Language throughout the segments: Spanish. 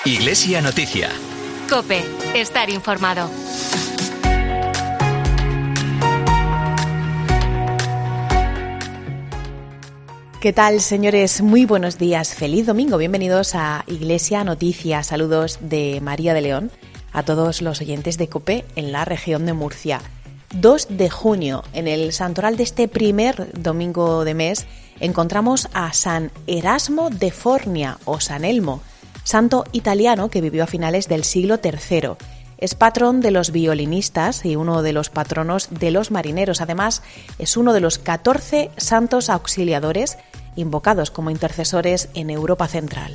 Iglesia Noticia. COPE. Estar informado. ¿Qué tal, señores? Muy buenos días. Feliz domingo. Bienvenidos a Iglesia Noticia. Saludos de María de León a todos los oyentes de COPE en la región de Murcia. 2 de junio, en el santoral de este primer domingo de mes, encontramos a San Erasmo de Fornia o San Elmo, santo italiano que vivió a finales del siglo III. Es patrón de los violinistas y uno de los patronos de los marineros. Además, es uno de los 14 santos auxiliadores invocados como intercesores en Europa Central.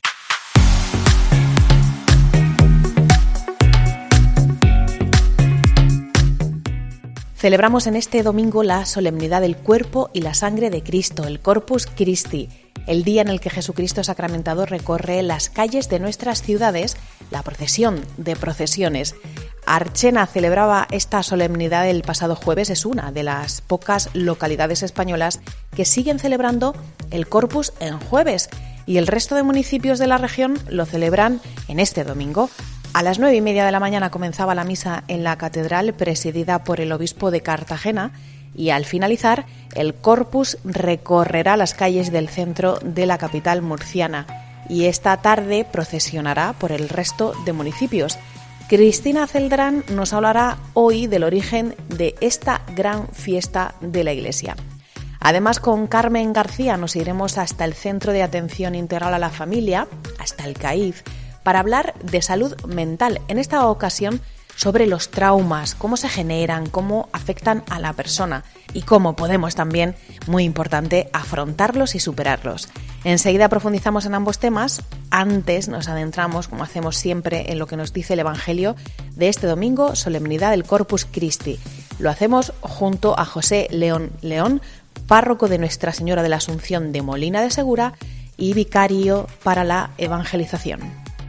Celebramos en este domingo la solemnidad del cuerpo y la sangre de Cristo, el Corpus Christi, el día en el que Jesucristo sacramentado recorre las calles de nuestras ciudades, la procesión de procesiones. Archena celebraba esta solemnidad el pasado jueves, es una de las pocas localidades españolas que siguen celebrando el Corpus en jueves y el resto de municipios de la región lo celebran en este domingo. A las 9:30 de la mañana comenzaba la misa en la catedral presidida por el obispo de Cartagena y al finalizar el Corpus recorrerá las calles del centro de la capital murciana y esta tarde procesionará por el resto de municipios. Cristina Celdrán nos hablará hoy del origen de esta gran fiesta de la Iglesia. Además, con Carmen García nos iremos hasta el Centro de Atención Integral a la Familia, hasta el CAIF, para hablar de salud mental. En esta ocasión sobre los traumas, cómo se generan, cómo afectan a la persona y cómo podemos también, muy importante, afrontarlos y superarlos. Enseguida profundizamos en ambos temas. Antes nos adentramos, como hacemos siempre, en lo que nos dice el Evangelio de este domingo, solemnidad del Corpus Christi. Lo hacemos junto a José León, párroco de Nuestra Señora de la Asunción de Molina de Segura y vicario para la evangelización.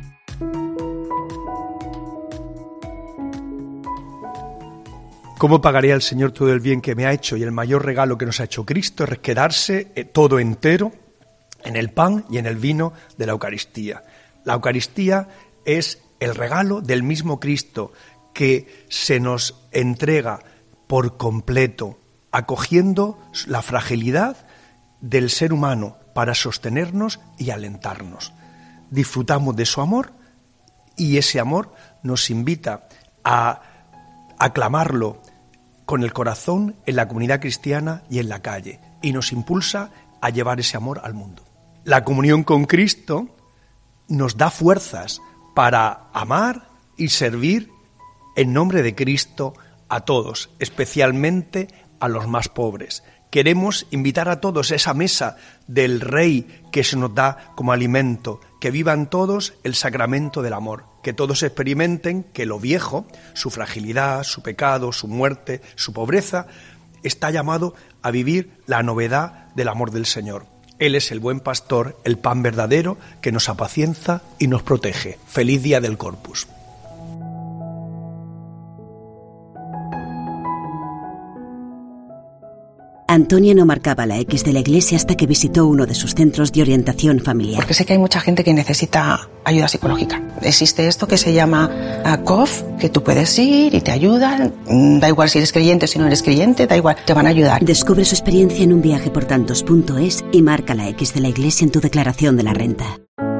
¿Cómo pagaría al Señor todo el bien que me ha hecho? Y el mayor regalo que nos ha hecho Cristo es quedarse todo entero en el pan y en el vino de la Eucaristía. La Eucaristía es el regalo del mismo Cristo que se nos entrega por completo, acogiendo la fragilidad del ser humano para sostenernos y alentarnos. Disfrutamos de su amor y ese amor nos invita a aclamarlo con el corazón en la comunidad cristiana y en la calle, y nos impulsa a llevar ese amor al mundo. La comunión con Cristo nos da fuerzas para amar y servir en nombre de Cristo a todos, especialmente a los más pobres. Queremos invitar a todos a esa mesa del Rey que se nos da como alimento, que vivan todos el sacramento del amor, que todos experimenten que lo viejo, su fragilidad, su pecado, su muerte, su pobreza, está llamado a vivir la novedad del amor del Señor. Él es el buen pastor, el pan verdadero que nos apacienta y nos protege. Feliz día del Corpus. Antonia no marcaba la X de la iglesia hasta que visitó uno de sus centros de orientación familiar. Porque sé que hay mucha gente que necesita ayuda psicológica. Existe esto que se llama COF, que tú puedes ir y te ayudan. Da igual si eres creyente o si no eres creyente, da igual, te van a ayudar. Descubre su experiencia en unviajeportantos.es y marca la X de la iglesia en tu declaración de la renta.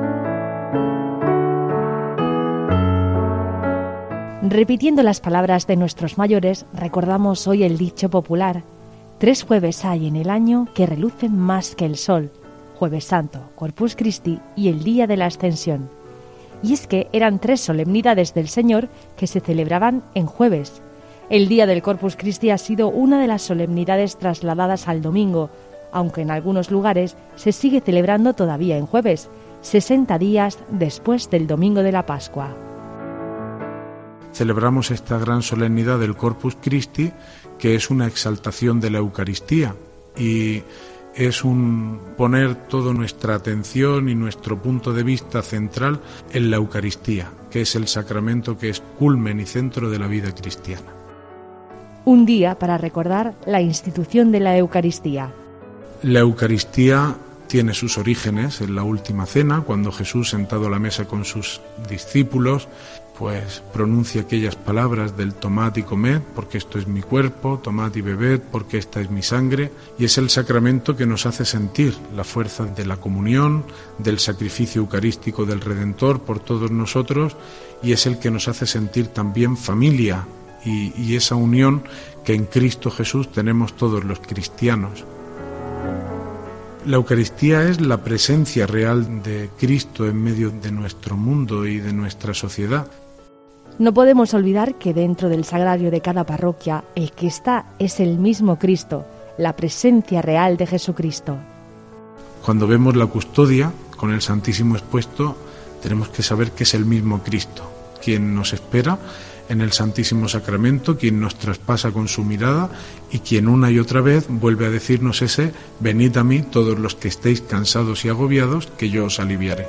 Repitiendo las palabras de nuestros mayores, recordamos hoy el dicho popular: 3 jueves hay en el año que relucen más que el sol: Jueves Santo, Corpus Christi y el Día de la Ascensión. Y es que eran 3 solemnidades del Señor que se celebraban en jueves. El Día del Corpus Christi ha sido una de las solemnidades trasladadas al domingo, aunque en algunos lugares se sigue celebrando todavía en jueves, 60 días después del domingo de la Pascua. Celebramos esta gran solemnidad del Corpus Christi, que es una exaltación de la Eucaristía y es un poner toda nuestra atención y nuestro punto de vista central en la Eucaristía, que es el sacramento que es culmen y centro de la vida cristiana. Un día para recordar la institución de la Eucaristía. La Eucaristía tiene sus orígenes en la última cena, cuando Jesús, sentado a la mesa con sus discípulos, pues pronuncia aquellas palabras del tomad y comed, porque esto es mi cuerpo, tomad y bebed, porque esta es mi sangre, y es el sacramento que nos hace sentir la fuerza de la comunión, del sacrificio eucarístico del Redentor por todos nosotros, y es el que nos hace sentir también familia y esa unión que en Cristo Jesús tenemos todos los cristianos. La Eucaristía es la presencia real de Cristo en medio de nuestro mundo y de nuestra sociedad. No podemos olvidar que dentro del sagrario de cada parroquia el que está es el mismo Cristo, la presencia real de Jesucristo. Cuando vemos la custodia con el Santísimo expuesto, tenemos que saber que es el mismo Cristo, quien nos espera en el Santísimo Sacramento, quien nos traspasa con su mirada y quien una y otra vez vuelve a decirnos ese: venid a mí todos los que estéis cansados y agobiados, que yo os aliviaré.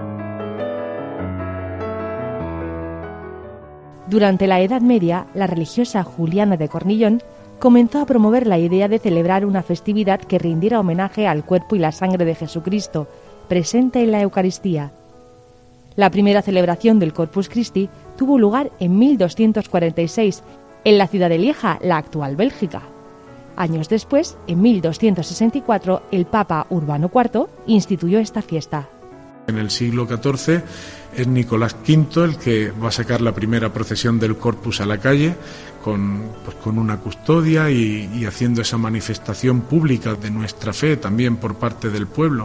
Durante la Edad Media, la religiosa Juliana de Cornillón comenzó a promover la idea de celebrar una festividad que rindiera homenaje al cuerpo y la sangre de Jesucristo, presente en la Eucaristía. La primera celebración del Corpus Christi tuvo lugar en 1246, en la ciudad de Lieja, la actual Bélgica. Años después, en 1264, el Papa Urbano IV instituyó esta fiesta. En el siglo XIV es Nicolás V el que va a sacar la primera procesión del Corpus a la calle con una custodia y haciendo esa manifestación pública de nuestra fe también por parte del pueblo.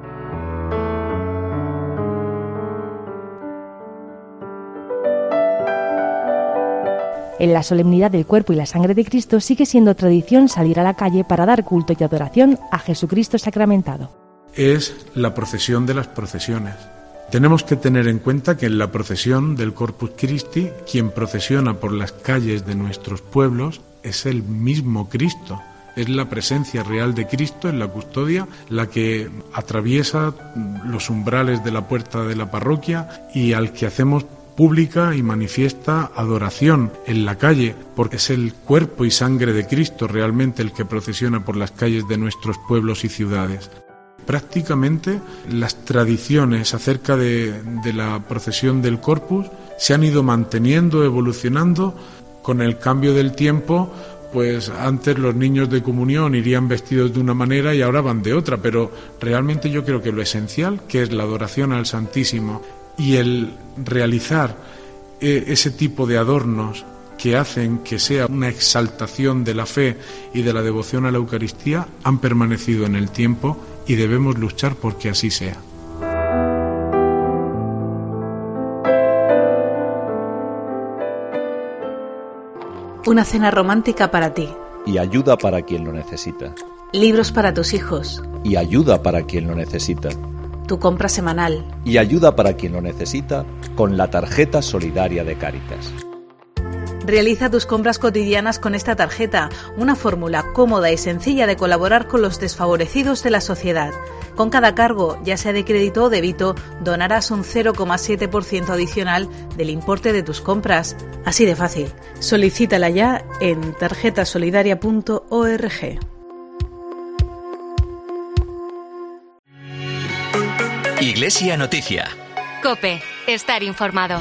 En la solemnidad del cuerpo y la sangre de Cristo sigue siendo tradición salir a la calle para dar culto y adoración a Jesucristo sacramentado. Es la procesión de las procesiones. Tenemos que tener en cuenta que en la procesión del Corpus Christi, quien procesiona por las calles de nuestros pueblos es el mismo Cristo. Es la presencia real de Cristo en la custodia la que atraviesa los umbrales de la puerta de la parroquia y al que hacemos pública y manifiesta adoración en la calle, porque es el cuerpo y sangre de Cristo realmente el que procesiona por las calles de nuestros pueblos y ciudades. Prácticamente las tradiciones acerca de la procesión del Corpus se han ido manteniendo, evolucionando con el cambio del tiempo. Pues antes los niños de comunión irían vestidos de una manera y ahora van de otra, pero realmente yo creo que lo esencial, que es la adoración al Santísimo y el realizar ese tipo de adornos que hacen que sea una exaltación de la fe y de la devoción a la Eucaristía, han permanecido en el tiempo y debemos luchar porque así sea. Una cena romántica para ti. Y ayuda para quien lo necesita. Libros para tus hijos. Y ayuda para quien lo necesita. Tu compra semanal. Y ayuda para quien lo necesita con la tarjeta solidaria de Cáritas. Realiza tus compras cotidianas con esta tarjeta, una fórmula cómoda y sencilla de colaborar con los desfavorecidos de la sociedad. Con cada cargo, ya sea de crédito o débito, donarás un 0,7% adicional del importe de tus compras. Así de fácil. Solicítala ya en tarjetasolidaria.org. Iglesia Noticia. COPE. Estar informado.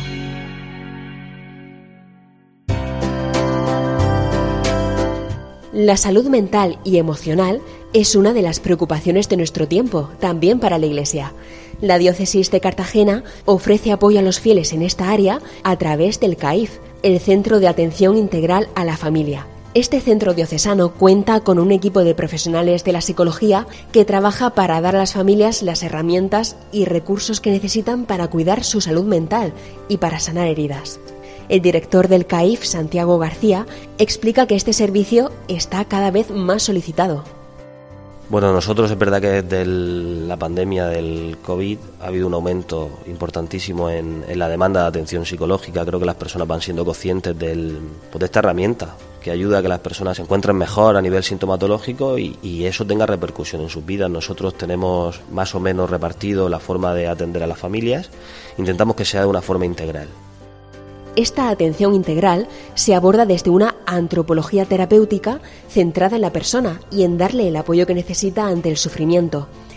La salud mental y emocional es una de las preocupaciones de nuestro tiempo, también para la Iglesia. La Diócesis de Cartagena ofrece apoyo a los fieles en esta área a través del CAIF, el Centro de Atención Integral a la Familia. Este centro diocesano cuenta con un equipo de profesionales de la psicología que trabaja para dar a las familias las herramientas y recursos que necesitan para cuidar su salud mental y para sanar heridas. El director del CAIF, Santiago García, explica que este servicio está cada vez más solicitado. Bueno, nosotros es verdad que desde la pandemia del COVID ha habido un aumento importantísimo en la demanda de atención psicológica. Creo que las personas van siendo conscientes de esta herramienta que ayuda a que las personas se encuentren mejor a nivel sintomatológico y eso tenga repercusión en sus vidas. Nosotros tenemos más o menos repartido la forma de atender a las familias. Intentamos que sea de una forma integral. Esta atención integral se aborda desde una antropología terapéutica centrada en la persona y en darle el apoyo que necesita ante el sufrimiento.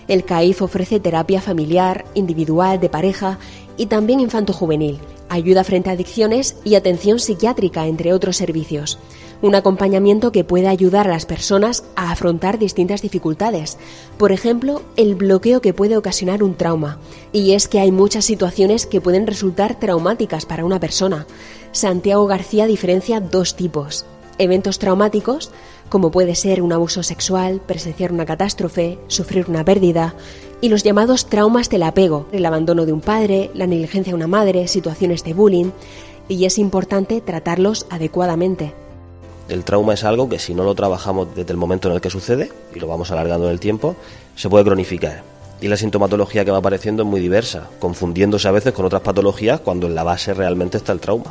El CAIF ofrece terapia familiar, individual, de pareja y también infanto-juvenil, ayuda frente a adicciones y atención psiquiátrica, entre otros servicios. Un acompañamiento que puede ayudar a las personas a afrontar distintas dificultades. Por ejemplo, el bloqueo que puede ocasionar un trauma. Y es que hay muchas situaciones que pueden resultar traumáticas para una persona. Santiago García diferencia dos tipos: eventos traumáticos, como puede ser un abuso sexual, presenciar una catástrofe, sufrir una pérdida, y los llamados traumas del apego, el abandono de un padre, la negligencia de una madre, situaciones de bullying, y es importante tratarlos adecuadamente. El trauma es algo que si no lo trabajamos desde el momento en el que sucede, y lo vamos alargando en el tiempo, se puede cronificar. Y la sintomatología que va apareciendo es muy diversa, confundiéndose a veces con otras patologías cuando en la base realmente está el trauma.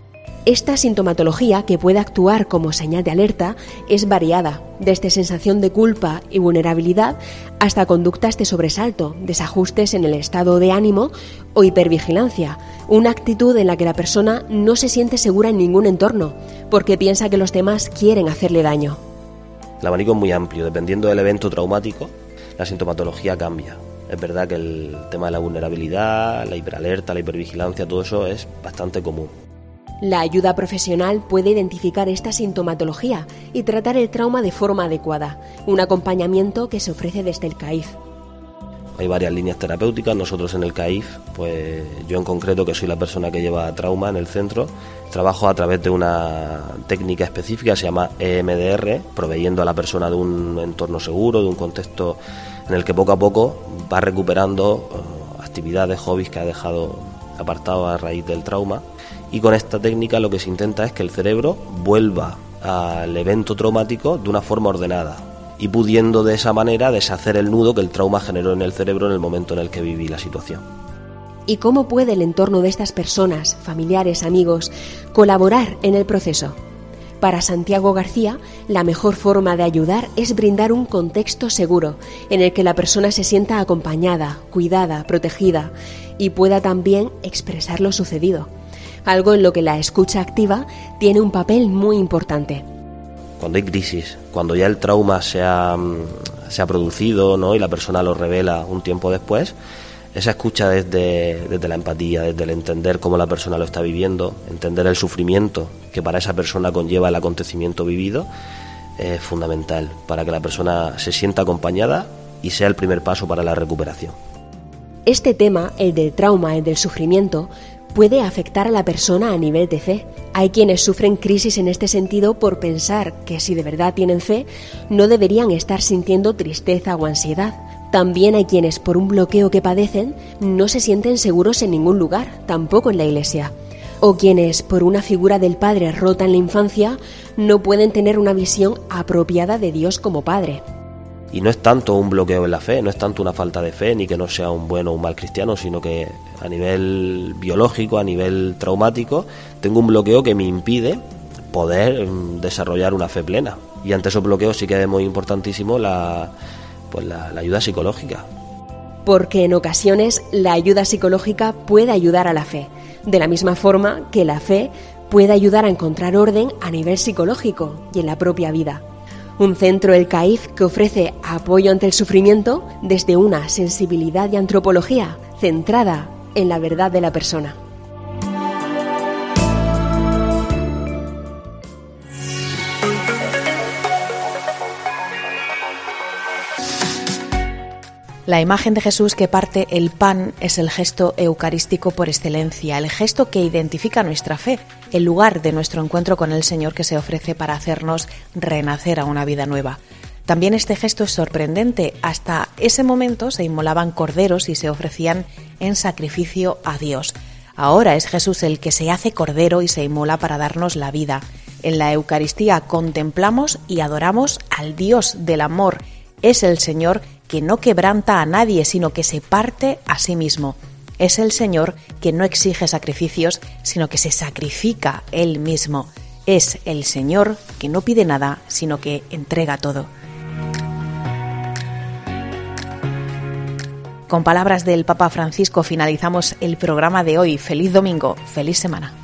Esta sintomatología, que puede actuar como señal de alerta, es variada, desde sensación de culpa y vulnerabilidad hasta conductas de sobresalto, desajustes en el estado de ánimo o hipervigilancia, una actitud en la que la persona no se siente segura en ningún entorno, porque piensa que los demás quieren hacerle daño. El abanico es muy amplio, dependiendo del evento traumático, la sintomatología cambia. Es verdad que el tema de la vulnerabilidad, la hiperalerta, la hipervigilancia, todo eso es bastante común. La ayuda profesional puede identificar esta sintomatología y tratar el trauma de forma adecuada, un acompañamiento que se ofrece desde el CAIF. Hay varias líneas terapéuticas. Nosotros en el CAIF, pues yo en concreto, que soy la persona que lleva trauma en el centro, trabajo a través de una técnica específica, se llama EMDR, proveyendo a la persona de un entorno seguro, de un contexto en el que poco a poco va recuperando actividades, hobbies que ha dejado apartados a raíz del trauma. Y con esta técnica lo que se intenta es que el cerebro vuelva al evento traumático de una forma ordenada y pudiendo de esa manera deshacer el nudo que el trauma generó en el cerebro en el momento en el que viví la situación. ¿Y cómo puede el entorno de estas personas, familiares, amigos, colaborar en el proceso? Para Santiago García, la mejor forma de ayudar es brindar un contexto seguro en el que la persona se sienta acompañada, cuidada, protegida y pueda también expresar lo sucedido. Algo en lo que la escucha activa tiene un papel muy importante. Cuando hay crisis, cuando ya el trauma se ha producido, ¿no?, y la persona lo revela un tiempo después, esa escucha desde la empatía, desde el entender cómo la persona lo está viviendo, entender el sufrimiento que para esa persona conlleva el acontecimiento vivido, es fundamental para que la persona se sienta acompañada y sea el primer paso para la recuperación. Este tema, el del trauma, el del sufrimiento, puede afectar a la persona a nivel de fe. Hay quienes sufren crisis en este sentido por pensar que si de verdad tienen fe, no deberían estar sintiendo tristeza o ansiedad. También hay quienes por un bloqueo que padecen no se sienten seguros en ningún lugar, tampoco en la iglesia. O quienes por una figura del padre rota en la infancia no pueden tener una visión apropiada de Dios como padre. Y no es tanto un bloqueo en la fe, no es tanto una falta de fe, ni que no sea un buen o un mal cristiano, sino que a nivel biológico, a nivel traumático, tengo un bloqueo que me impide poder desarrollar una fe plena. Y ante esos bloqueos sí que es muy importantísimo la ayuda psicológica. Porque en ocasiones la ayuda psicológica puede ayudar a la fe, de la misma forma que la fe puede ayudar a encontrar orden a nivel psicológico y en la propia vida. Un centro, el CAIF, que ofrece apoyo ante el sufrimiento desde una sensibilidad y antropología centrada en la verdad de la persona. La imagen de Jesús que parte el pan es el gesto eucarístico por excelencia, el gesto que identifica nuestra fe, el lugar de nuestro encuentro con el Señor que se ofrece para hacernos renacer a una vida nueva. También este gesto es sorprendente. Hasta ese momento se inmolaban corderos y se ofrecían en sacrificio a Dios. Ahora es Jesús el que se hace cordero y se inmola para darnos la vida. En la Eucaristía contemplamos y adoramos al Dios del amor. Es el Señor que no quebranta a nadie, sino que se parte a sí mismo. Es el Señor que no exige sacrificios, sino que se sacrifica Él mismo. Es el Señor que no pide nada, sino que entrega todo. Con palabras del Papa Francisco finalizamos el programa de hoy. Feliz domingo, feliz semana.